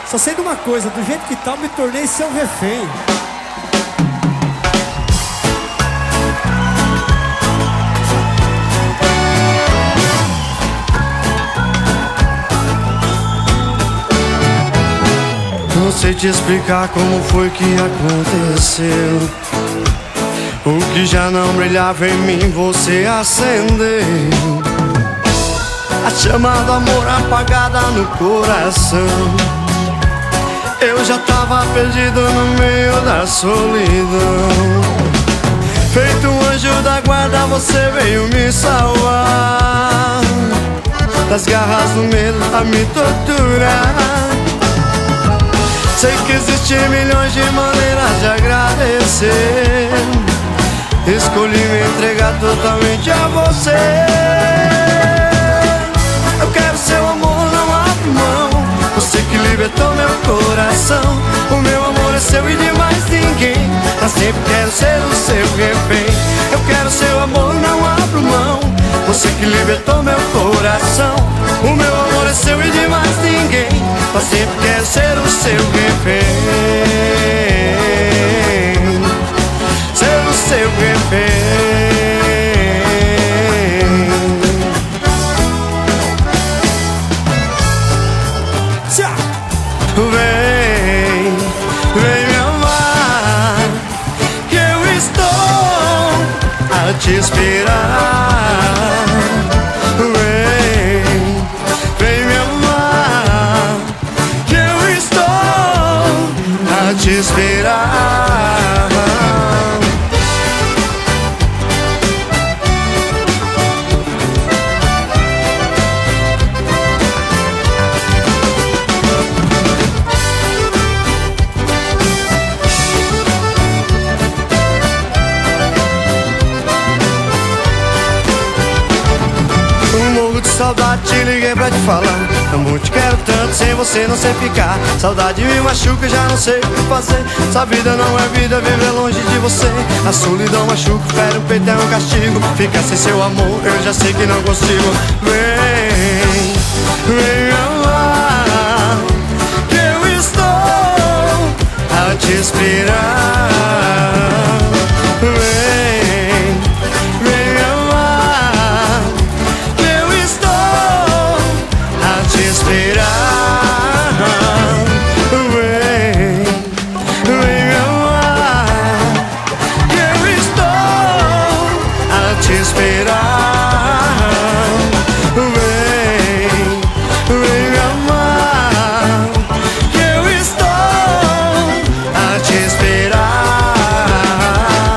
Só sei de uma coisa, do jeito que tá, eu me tornei seu refém. Não sei te explicar como foi que aconteceu. O que já não brilhava em mim, você acendeu. A chama do amor apagada no coração. Eu já tava perdido no meio da solidão. Feito um anjo da guarda, você veio me salvar das garras do medo a me torturar. Sei que existem milhões de maneiras de agradecer. Escolhi me entregar totalmente a você. Eu quero seu amor, não abro mão. Você que libertou meu coração. O meu amor é seu e de mais ninguém. Mas sempre quero ser o seu refém. Eu quero seu amor, não abro mão. Você que libertou meu coração. O meu amor é seu e de mais ninguém. Mas sempre quero ser o seu refém. Ser o seu refém. Vem, vem me amar, que eu estou a te esperar. Vem, vem me amar, que eu estou a te esperar. Saudade, te liguei pra te falar. Amor, te quero tanto, sem você não sei ficar. Saudade me machuca, já não sei o que fazer. Essa vida não é vida, viver longe de você. A solidão machuca, fere o peito, é um castigo. Ficar sem seu amor, eu já sei que não consigo. Vem, vem me amar, que eu estou a te esperar. Vem, vem me amar, te esperar. Vem, vem me amar, que eu estou a te esperar. Vem, vem me amar, que eu estou a te esperar.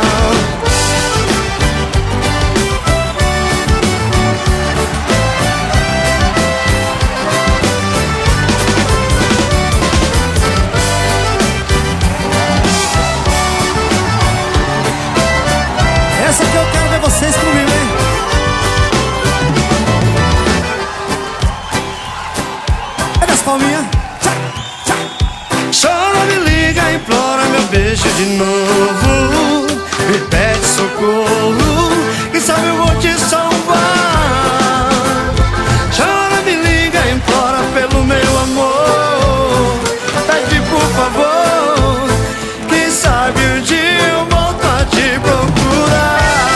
Essa que eu quero ver vocês comigo, hein? Cadê as palminhas? Tchá, tchá. Chora, me liga, implora meu beijo de novo. Me pede socorro, quem sabe eu vou te salvar. Chora, me liga, implora pelo meu amor. Pede por favor, quem sabe um dia eu volto a te procurar.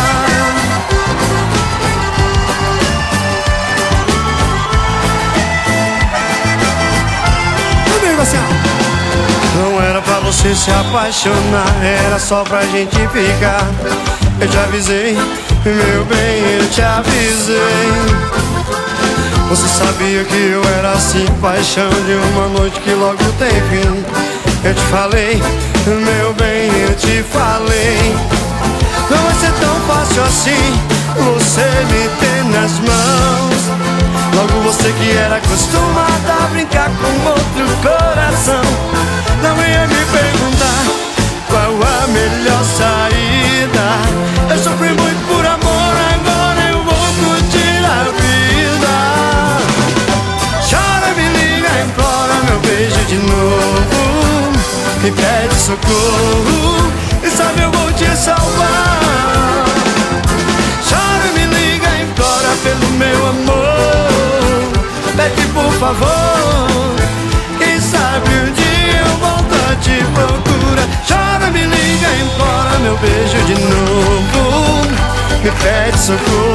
Comigo assim, ó. Não era pra você se apaixonar, era só pra gente ficar. Eu te avisei, meu bem, eu te avisei. Você sabia que eu era assim, paixão de uma noite que logo tem fim. Eu te falei, meu bem, eu te falei. Não vai ser tão fácil assim, você me tem nas mãos. Logo você que era acostumada a brincar com outro coração. Não venha me perguntar qual a melhor saída. Eu sofri muito por amor, agora eu vou curtir a vida. Chora, me liga, implora meu beijo de novo. Me pede socorro, e sabe eu vou te salvar. Chora, me liga, implora pelo meu amor. Pede por favor, quem sabe nosso corpo.